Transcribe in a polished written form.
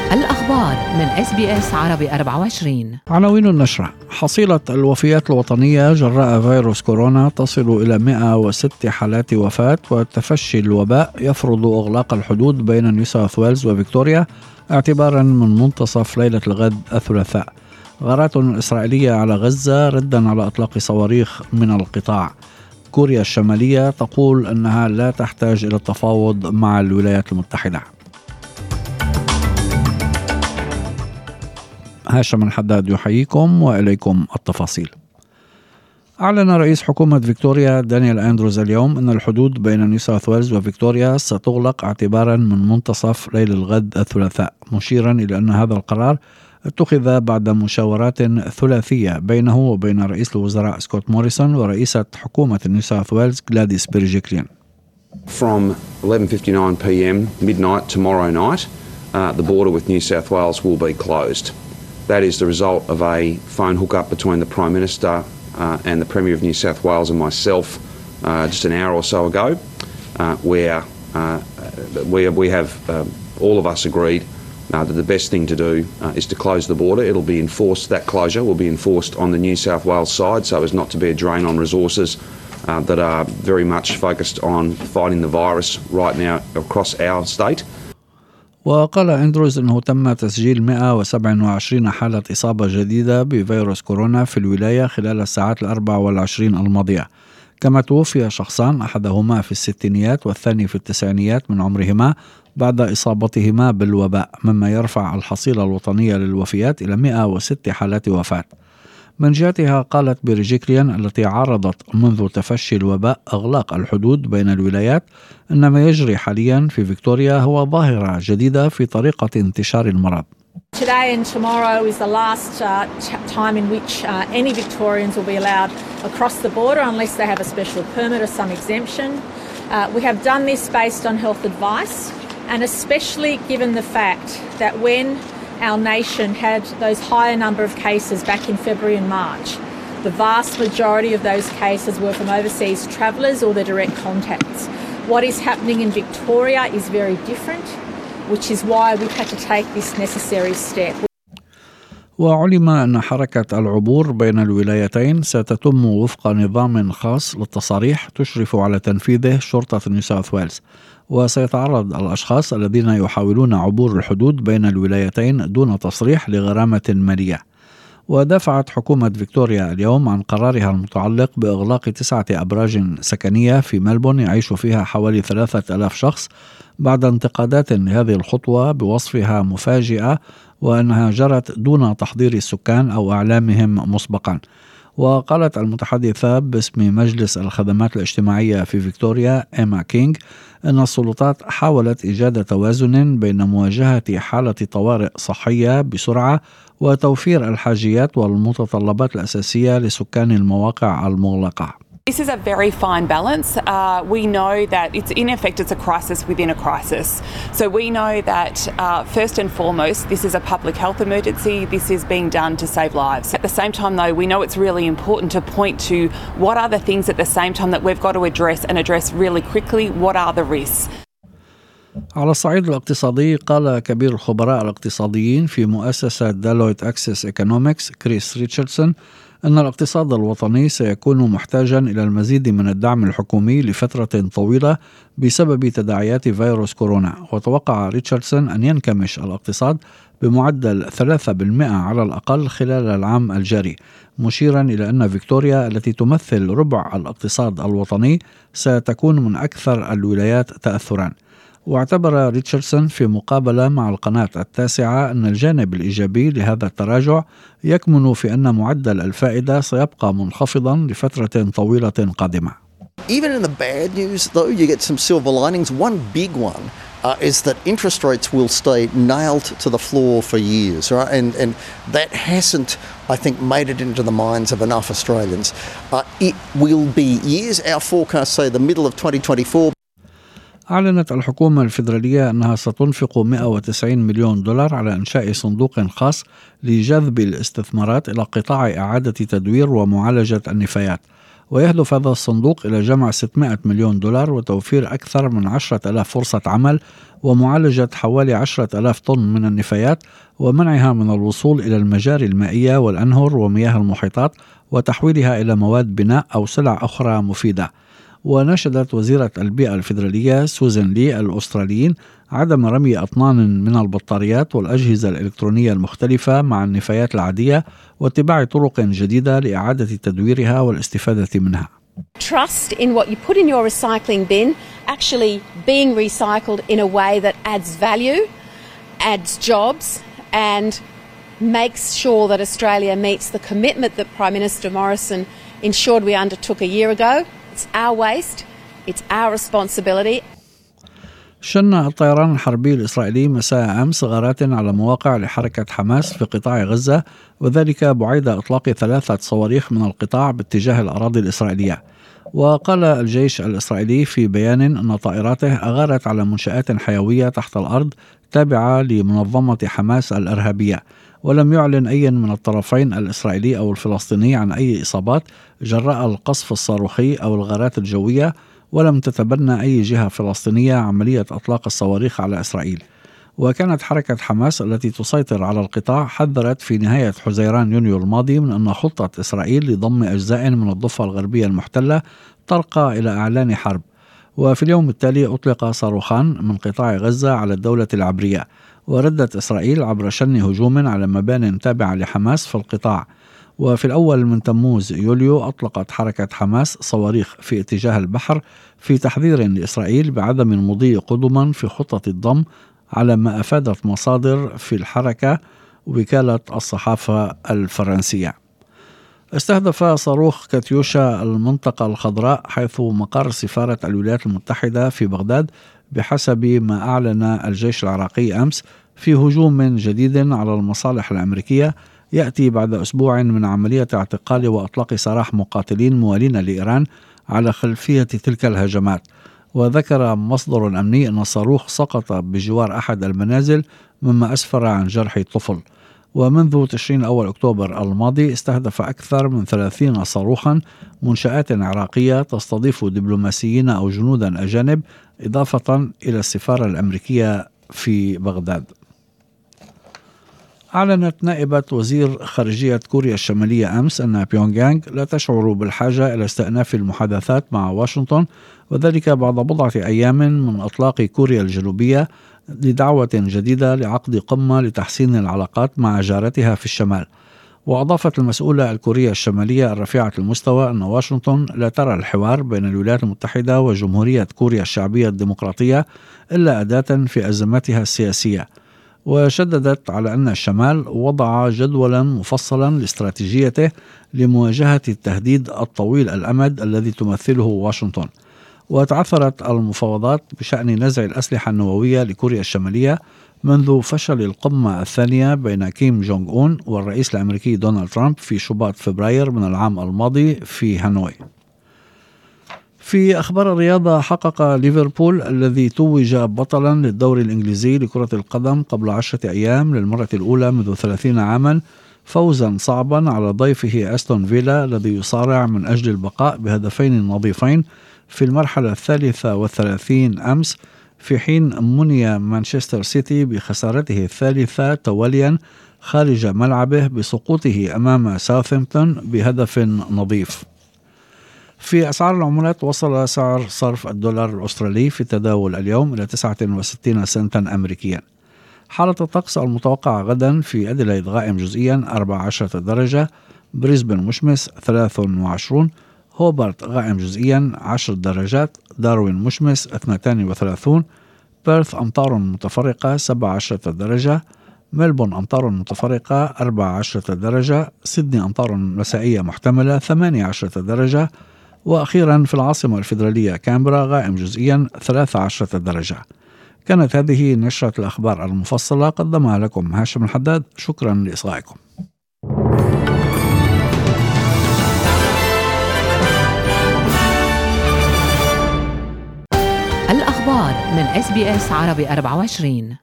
الأخبار من SBS عربي 24. عناوين النشرة: حصيلة الوفيات الوطنية جراء فيروس كورونا تصل إلى 106 حالات وفاة، وتفشي الوباء يفرض إغلاق الحدود بين نيو ساوث ويلز وفيكتوريا اعتبارا من منتصف ليلة الغد الثلاثاء. غارات إسرائيلية على غزة ردا على إطلاق صواريخ من القطاع. كوريا الشمالية تقول أنها لا تحتاج إلى التفاوض مع الولايات المتحدة. هاشم الحداد يحييكم وإليكم التفاصيل. أعلن رئيس حكومة فيكتوريا دانيال أندروز اليوم أن الحدود بين نيو ساوث ويلز وفيكتوريا ستغلق اعتبارا من منتصف ليل الغد الثلاثاء، مشيرا إلى أن هذا القرار اتخذ بعد مشاورات ثلاثية بينه وبين رئيس الوزراء سكوت موريسون ورئيسة حكومة نيو ساوث ويلز غلاديس بيرجيكليان. From 11:59 p.m. midnight tomorrow night, the border with New South Wales will be closed. That is the result of a phone hookup between the Prime Minister and the Premier of New South Wales and myself just an hour or so ago, where we have all of us agreed that the best thing to do is to close the border. It'll be enforced, that closure will be enforced on the New South Wales side so as not to be a drain on resources that are very much focused on fighting the virus right now across our state. وقال أندروز أنه تم تسجيل 127 حالة إصابة جديدة بفيروس كورونا في الولاية خلال الساعات 24 الماضية، كما توفي شخصان، أحدهما في الستينيات والثاني في التسعينيات من عمرهما بعد إصابتهما بالوباء، مما يرفع الحصيلة الوطنية للوفيات إلى 106 حالات وفاة. من جهتها قالت بيرجيكليان التي عارضت منذ تفشي الوباء إغلاق الحدود بين الولايات أن ما يجري حاليا في فيكتوريا هو ظاهرة جديدة في طريقة انتشار المرض. Today and tomorrow is the last time in which any Victorians will be allowed across the border unless they have a special permit or some exemption. We have done this based on health advice, and especially given the fact that when our nation had those higher number of cases back in February and March, the vast majority of those cases were from overseas travellers or their direct contacts. What is happening in Victoria is very different, which is why we've had to take this necessary step. وعلم أن حركة العبور بين الولايتين ستتم وفق نظام خاص للتصاريح تشرف على تنفيذه شرطة نيو ساوث ويلز، وسيتعرض الأشخاص الذين يحاولون عبور الحدود بين الولايتين دون تصريح لغرامة مالية. ودفعت حكومة فيكتوريا اليوم عن قرارها المتعلق بإغلاق 9 أبراج سكنية في ملبون يعيش فيها حوالي 3000 شخص بعد انتقادات لهذه الخطوة بوصفها مفاجئة وأنها جرت دون تحضير السكان أو إعلامهم مسبقا. وقالت المتحدثة باسم مجلس الخدمات الاجتماعية في فيكتوريا إيما كينغ أن السلطات حاولت إيجاد توازن بين مواجهة حالة طوارئ صحية بسرعة وتوفير الحاجيات والمتطلبات الأساسية لسكان المواقع المغلقة. This is a very fine balance. We know that it's a crisis within a crisis. So we know that first and foremost, this is a public health emergency. This is being done to save lives. At the same time, though, we know it's really important to point to what are the things at the same time that we've got to address really quickly. What are the risks? على الصعيد الاقتصادي، قال كبير الخبراء الاقتصاديين في مؤسسة ديلويت أكسس إيكونومكس كريس ريتشاردسون أن الاقتصاد الوطني سيكون محتاجا إلى المزيد من الدعم الحكومي لفترة طويلة بسبب تداعيات فيروس كورونا. وتوقع ريتشاردسون أن ينكمش الاقتصاد بمعدل 3% على الأقل خلال العام الجاري، مشيرا إلى أن فيكتوريا التي تمثل ربع الاقتصاد الوطني ستكون من أكثر الولايات تأثرا. واعتبر ريتشاردسون في مقابلة مع القناة التاسعة أن الجانب الإيجابي لهذا التراجع يكمن في أن معدل الفائدة سيبقى منخفضا لفترة طويلة قادمة. Even in the bad news, though, you get some silver linings. One big one is that interest rates will stay nailed to the floor for years, right? And that hasn't, I think, made it into the minds of enough Australians. It will be years. Our forecasts say the middle of 2024. أعلنت الحكومة الفيدرالية أنها ستنفق 190 مليون دولار على إنشاء صندوق خاص لجذب الاستثمارات إلى قطاع إعادة تدوير ومعالجة النفايات. ويهدف هذا الصندوق إلى جمع 600 مليون دولار وتوفير أكثر من 10,000 فرصة عمل ومعالجة حوالي 10,000 طن من النفايات ومنعها من الوصول إلى المجاري المائية والأنهر ومياه المحيطات وتحويلها إلى مواد بناء أو سلع أخرى مفيدة. ونشدت وزيرة البيئة الفيدرالية سوزان لي الأستراليين عدم رمي أطنان من البطاريات والأجهزة الإلكترونية المختلفة مع النفايات العادية واتباع طرق جديدة لإعادة تدويرها والاستفادة منها. Trust in what you put in your recycling bin actually being recycled in a way that adds value, adds jobs and makes sure that Australia meets the commitment that Prime Minister Morrison ensured we undertook a year ago. It's our waste, it's our responsibility. شن الطيران الحربي الإسرائيلي مساء أمس غارات على مواقع لحركة حماس في قطاع غزة، وذلك بعيد إطلاق 3 صواريخ من القطاع باتجاه الأراضي الإسرائيلية. وقال الجيش الإسرائيلي في بيان أن طائراته أغارت على منشآت حيوية تحت الأرض تابعة لمنظمة حماس الإرهابية، ولم يعلن أي من الطرفين الإسرائيلي أو الفلسطيني عن أي إصابات جراء القصف الصاروخي أو الغارات الجوية، ولم تتبنى أي جهة فلسطينية عملية إطلاق الصواريخ على إسرائيل. وكانت حركة حماس التي تسيطر على القطاع حذرت في نهاية حزيران يونيو الماضي من أن خطة إسرائيل لضم أجزاء من الضفة الغربية المحتلة ترقى إلى إعلان حرب. وفي اليوم التالي أطلق صاروخان من قطاع غزة على الدولة العبرية، وردت إسرائيل عبر شن هجوم على مبان تابعة لحماس في القطاع. وفي الأول من تموز يوليو أطلقت حركة حماس صواريخ في اتجاه البحر في تحذير لإسرائيل بعدم المضي قدما في خطة الضم، على ما أفادت مصادر في الحركة وكالة الصحافة الفرنسية. استهدف صاروخ كاتيوشا المنطقة الخضراء حيث مقر سفارة الولايات المتحدة في بغداد بحسب ما أعلن الجيش العراقي أمس، في هجوم جديد على المصالح الأمريكية يأتي بعد أسبوع من عملية اعتقال وأطلاق سراح مقاتلين موالين لإيران على خلفية تلك الهجمات. وذكر مصدر أمني أن الصاروخ سقط بجوار أحد المنازل مما أسفر عن جرح طفل. ومنذ تشرين أول أكتوبر الماضي استهدف أكثر من 30 صاروخا منشآت عراقية تستضيف دبلوماسيين أو جنودا أجانب، إضافة إلى السفارة الأمريكية في بغداد. أعلنت نائبة وزير خارجية كوريا الشمالية أمس أن بيونغ يانغ لا تشعر بالحاجة إلى استئناف المحادثات مع واشنطن، وذلك بعد بضعة أيام من إطلاق كوريا الجنوبية لدعوة جديدة لعقد قمة لتحسين العلاقات مع جارتها في الشمال. وأضافت المسؤولة الكورية الشمالية الرفيعة المستوى أن واشنطن لا ترى الحوار بين الولايات المتحدة وجمهورية كوريا الشعبية الديمقراطية إلا أداة في أزمتها السياسية. وشددت على أن الشمال وضع جدولا مفصلا لاستراتيجيته لمواجهة التهديد الطويل الأمد الذي تمثله واشنطن. وتعثرت المفاوضات بشأن نزع الأسلحة النووية لكوريا الشمالية منذ فشل القمة الثانية بين كيم جونغ أون والرئيس الأمريكي دونالد ترامب في شباط فبراير من العام الماضي في هانوي. في أخبار الرياضة، حقق ليفربول الذي توج بطلا للدوري الإنجليزي لكرة القدم قبل 10 أيام للمرة الأولى منذ 30 عاما فوزا صعبا على ضيفه أستون فيلا الذي يصارع من أجل البقاء بهدفين نظيفين في المرحلة 33 أمس، في حين مني مانشستر سيتي بخسارته الثالثة تواليا خارج ملعبه بسقوطه أمام ساوثهامبتون بهدف نظيف. في أسعار العملات، وصل سعر صرف الدولار الأسترالي في التداول اليوم إلى 69 سنتا أمريكيا. حالة الطقس المتوقعة غدا: في أديلايد غائم جزئيا 14 درجة، بريسبن مشمس 23، هوبارت غائم جزئيا 10 درجات، داروين مشمس 32، بيرث أمطار متفرقة 17 درجة، ملبون أمطار متفرقة 14 درجة، سيدني أمطار مسائية محتملة 18 درجة، وأخيرا في العاصمة الفيدرالية كامبرا غائم جزئيا 13 درجة. كانت هذه نشرة الأخبار المفصلة، قدمها لكم هاشم الحداد. شكرا لإصغائكم. الأخبار من SBS عربي 24.